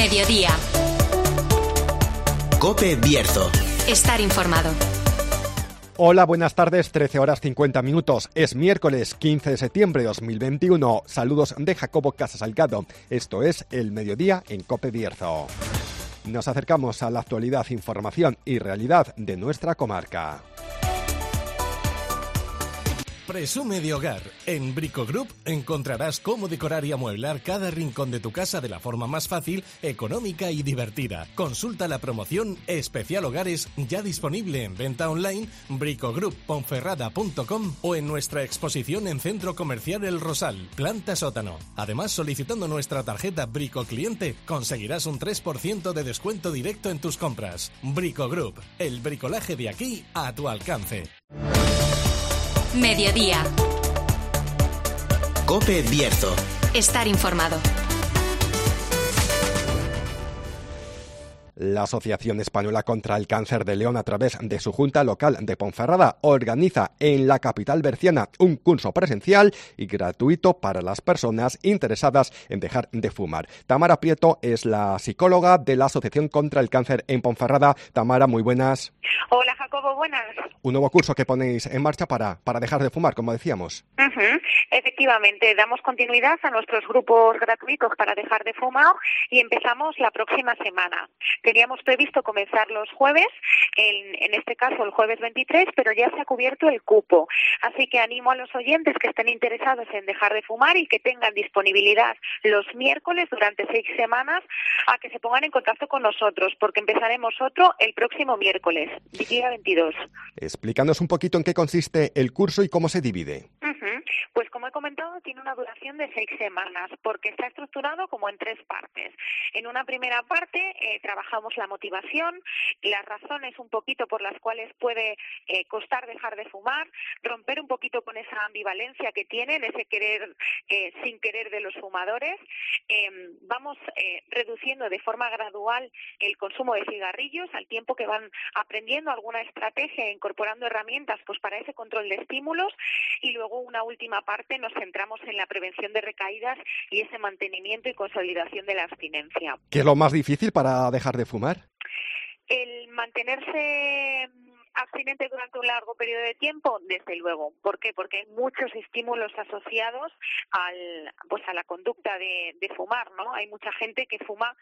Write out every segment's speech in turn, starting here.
Mediodía. COPE Bierzo. Estar informado. Hola, buenas tardes, 13 horas 50 minutos. Es miércoles 15 de septiembre de 2021. Saludos de Jacobo Casasalgado. Esto es El Mediodía en COPE Bierzo. Nos acercamos a la actualidad, información y realidad de nuestra comarca. Presume de hogar. En Brico Group encontrarás cómo decorar y amueblar cada rincón de tu casa de la forma más fácil, económica y divertida. Consulta la promoción Especial Hogares, ya disponible en venta online, bricogroup.ponferrada.com o en nuestra exposición en Centro Comercial El Rosal, planta sótano. Además, solicitando nuestra tarjeta Brico Cliente, conseguirás un 3% de descuento directo en tus compras. Brico Group, el bricolaje de aquí a tu alcance. Mediodía. COPE Bierzo. Estar informado. La Asociación Española contra el Cáncer de León, a través de su Junta Local de Ponferrada, organiza en la capital berciana un curso presencial y gratuito para las personas interesadas en dejar de fumar. Tamara Prieto es la psicóloga de la Asociación contra el Cáncer en Ponferrada. Tamara, muy buenas. Hola, Jacobo, buenas. Un nuevo curso que ponéis en marcha para dejar de fumar, como decíamos. Efectivamente, damos continuidad a nuestros grupos gratuitos para dejar de fumar y empezamos la próxima semana. Teníamos previsto comenzar los jueves, en este caso el jueves 23, pero ya se ha cubierto el cupo. Así que animo a los oyentes que estén interesados en dejar de fumar y que tengan disponibilidad los miércoles durante 6 semanas a que se pongan en contacto con nosotros, porque empezaremos otro el próximo miércoles, día 22. Explícanos un poquito en qué consiste el curso y cómo se divide. Pues como he comentado, tiene una duración de 6 semanas, porque está estructurado como en 3 partes. En una primera parte trabajamos la motivación, las razones un poquito por las cuales puede costar dejar de fumar, romper un poquito con esa ambivalencia que tienen, ese querer sin querer de los fumadores. Vamos reduciendo de forma gradual el consumo de cigarrillos al tiempo que van aprendiendo alguna estrategia e incorporando herramientas pues para ese control de estímulos, y luego una última parte nos centramos en la prevención de recaídas y ese mantenimiento y consolidación de la abstinencia. ¿Qué es lo más difícil para dejar de fumar? El mantenerse abstinente durante un largo periodo de tiempo, desde luego. ¿Por qué? Porque hay muchos estímulos asociados a la conducta de fumar, ¿no? Hay mucha gente que fuma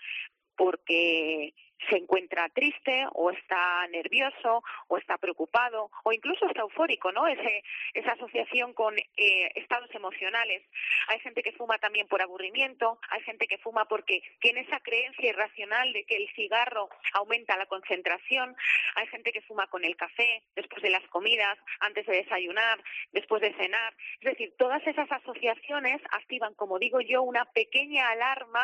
porque se encuentra triste o está nervioso o está preocupado o incluso está eufórico, ¿no? Esa asociación con estados emocionales. Hay gente que fuma también por aburrimiento, hay gente que fuma porque tiene esa creencia irracional de que el cigarro aumenta la concentración, hay gente que fuma con el café, después de las comidas, antes de desayunar, después de cenar. Es decir, todas esas asociaciones activan, como digo yo, una pequeña alarma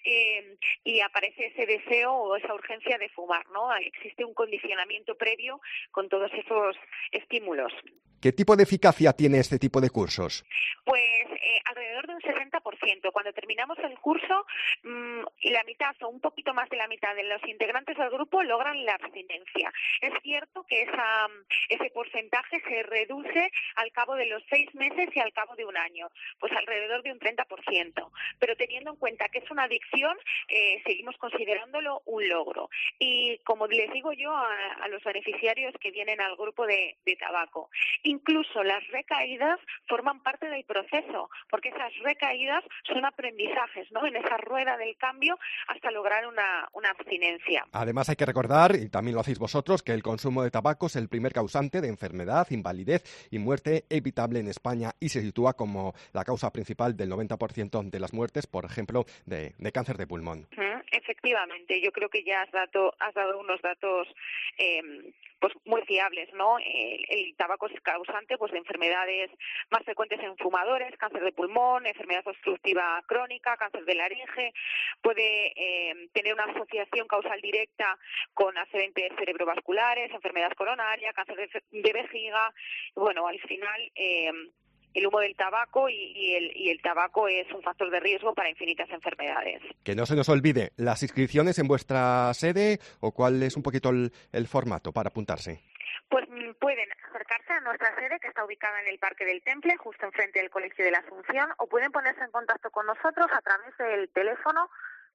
y aparece ese deseo o esa urgencia de fumar, ¿no? Existe un condicionamiento previo con todos esos estímulos. ¿Qué tipo de eficacia tiene este tipo de cursos? Pues alrededor de un 60%. Cuando terminamos el curso, la mitad o un poquito más de la mitad de los integrantes del grupo logran la abstinencia. Es cierto que ese porcentaje se reduce al cabo de los 6 meses y al cabo de un año, pues alrededor de un 30%. Pero teniendo en cuenta que es una adicción, seguimos considerándolo un logro. Y como les digo yo a los beneficiarios que vienen al grupo de tabaco, incluso las recaídas forman parte del proceso, porque esas recaídas son aprendizajes, ¿no? En esa rueda del cambio hasta lograr una abstinencia. Además hay que recordar, y también lo hacéis vosotros, que el consumo de tabaco es el primer causante de enfermedad, invalidez y muerte evitable en España y se sitúa como la causa principal del 90% de las muertes, por ejemplo, de cáncer de pulmón. Efectivamente, yo creo que ya has dado unos datos pues muy fiables, ¿no? El tabaco es causante pues de enfermedades más frecuentes en fumadores, cáncer de pulmón, enfermedad obstructiva crónica, cáncer de laringe, puede tener una asociación causal directa con accidentes cerebrovasculares, enfermedad coronaria, cáncer de vejiga. Bueno, al final el humo del tabaco y el tabaco es un factor de riesgo para infinitas enfermedades. Que no se nos olvide, las inscripciones en vuestra sede o cuál es un poquito el formato para apuntarse. Pues pueden acercarse a nuestra sede, que está ubicada en el Parque del Temple, justo enfrente del Colegio de la Asunción, o pueden ponerse en contacto con nosotros a través del teléfono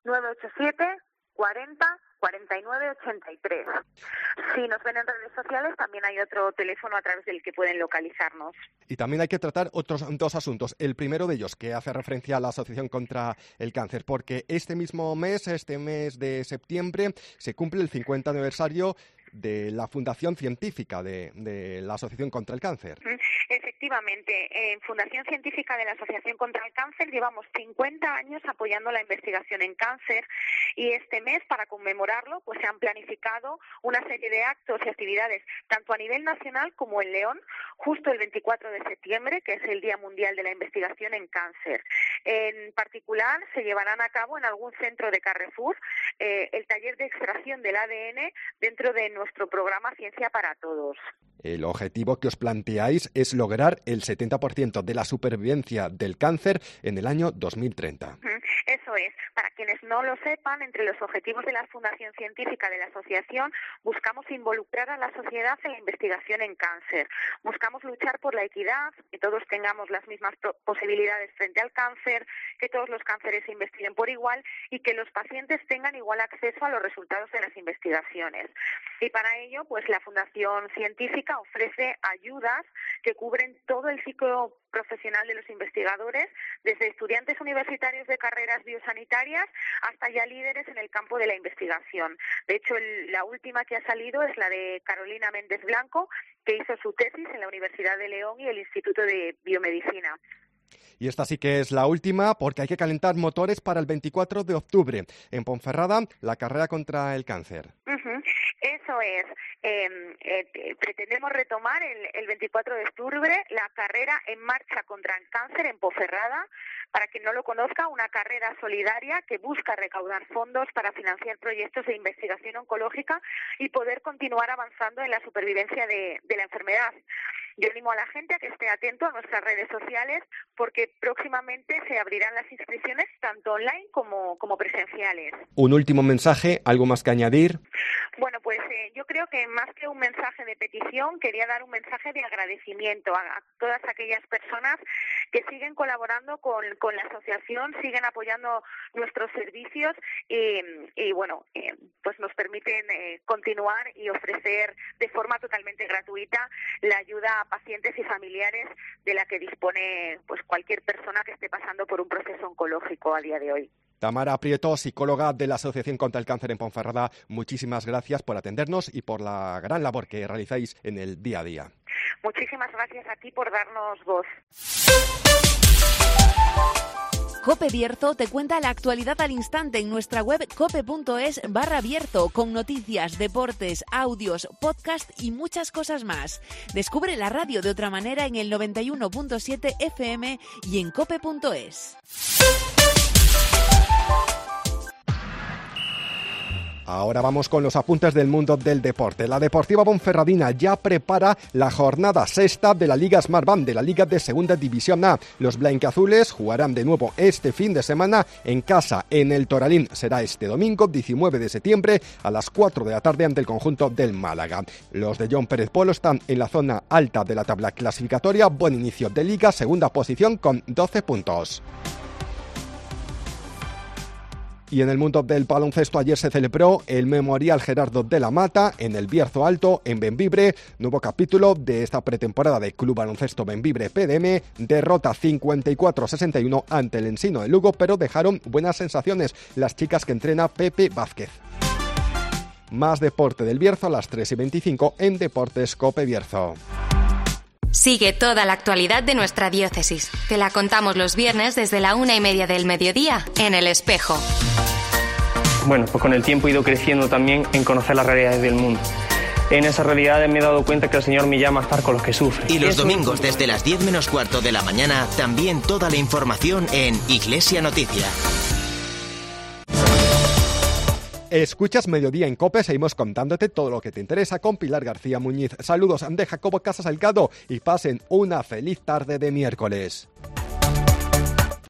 987 40 49 83. Si nos ven en redes sociales, también hay otro teléfono a través del que pueden localizarnos. Y también hay que tratar otros dos asuntos. El primero de ellos, que hace referencia a la Asociación contra el Cáncer, porque este mes de septiembre, se cumple el 50 aniversario de la Fundación Científica de la Asociación contra el Cáncer. Efectivamente, en Fundación Científica de la Asociación contra el Cáncer llevamos 50 años apoyando la investigación en cáncer, y este mes, para conmemorarlo, pues se han planificado una serie de actos y actividades, tanto a nivel nacional como en León, justo el 24 de septiembre, que es el Día Mundial de la Investigación en Cáncer. En particular, se llevarán a cabo en algún centro de Carrefour el taller de extracción del ADN dentro de nuestro programa Ciencia para Todos. El objetivo que os planteáis es lograr el 70% de la supervivencia del cáncer en el año 2030. Eso es. Para quienes no lo sepan, entre los objetivos de la Fundación Científica de la Asociación buscamos involucrar a la sociedad en la investigación en cáncer. Buscamos luchar por la equidad, que todos tengamos las mismas posibilidades frente al cáncer, que todos los cánceres se investiguen por igual y que los pacientes tengan igual acceso a los resultados de las investigaciones. Y para ello, pues la Fundación Científica ofrece ayudas que cubren todo el ciclo profesional de los investigadores, desde estudiantes universitarios de carreras biosanitarias hasta ya líderes en el campo de la investigación. De hecho, la última que ha salido es la de Carolina Méndez Blanco, que hizo su tesis en la Universidad de León y el Instituto de Biomedicina. Y esta sí que es la última, porque hay que calentar motores para el 24 de octubre. En Ponferrada, la carrera contra el cáncer. Eso es. Pretendemos retomar el 24 de octubre la carrera En Marcha contra el Cáncer en Ponferrada. Para quien no lo conozca, una carrera solidaria que busca recaudar fondos para financiar proyectos de investigación oncológica y poder continuar avanzando en la supervivencia de la enfermedad. Yo animo a la gente a que esté atento a nuestras redes sociales, porque próximamente se abrirán las inscripciones tanto online como presenciales. Un último mensaje, ¿algo más que añadir? Bueno, pues yo creo que más que un mensaje de petición, quería dar un mensaje de agradecimiento a todas aquellas personas que siguen colaborando con la asociación, siguen apoyando nuestros servicios y bueno, pues nos permiten continuar y ofrecer de forma totalmente gratuita la ayuda a pacientes y familiares de la que dispone pues cualquier persona que esté pasando por un proceso oncológico a día de hoy. Tamara Prieto, psicóloga de la Asociación contra el Cáncer en Ponferrada, muchísimas gracias por atendernos y por la gran labor que realizáis en el día a día. Muchísimas gracias a ti por darnos voz. COPE Bierzo te cuenta la actualidad al instante en nuestra web cope.es/Bierzo, con noticias, deportes, audios, podcast y muchas cosas más. Descubre la radio de otra manera en el 91.7 FM y en cope.es. Ahora vamos con los apuntes del mundo del deporte. La Deportiva Ponferradina ya prepara la jornada sexta de la Liga Smartbank, de la Liga de Segunda División A. Los blanquiazules jugarán de nuevo este fin de semana en casa en el Toralín. Será este domingo 19 de septiembre a las 4 de la tarde ante el conjunto del Málaga. Los de John Pérez Polo están en la zona alta de la tabla clasificatoria. Buen inicio de Liga, segunda posición con 12 puntos. Y en el mundo del baloncesto, ayer se celebró el Memorial Gerardo de la Mata en el Bierzo Alto, en Bembibre. Nuevo capítulo de esta pretemporada de Club Baloncesto Bembibre PDM. Derrota 54-61 ante el Ensino de Lugo, pero dejaron buenas sensaciones las chicas que entrena Pepe Vázquez. Más deporte del Bierzo a las 3:25 en Deportes Cope Bierzo. Sigue toda la actualidad de nuestra diócesis. Te la contamos los viernes desde la 1:30 del mediodía en El Espejo. Bueno, pues con el tiempo he ido creciendo también en conocer las realidades del mundo. En esas realidades me he dado cuenta que el Señor me llama a estar con los que sufren. Y los domingos desde las 10 menos cuarto de la mañana, también toda la información en Iglesia Noticia. Escuchas Mediodía en COPE, seguimos contándote todo lo que te interesa con Pilar García Muñiz. Saludos de Jacobo Casas Salgado y pasen una feliz tarde de miércoles.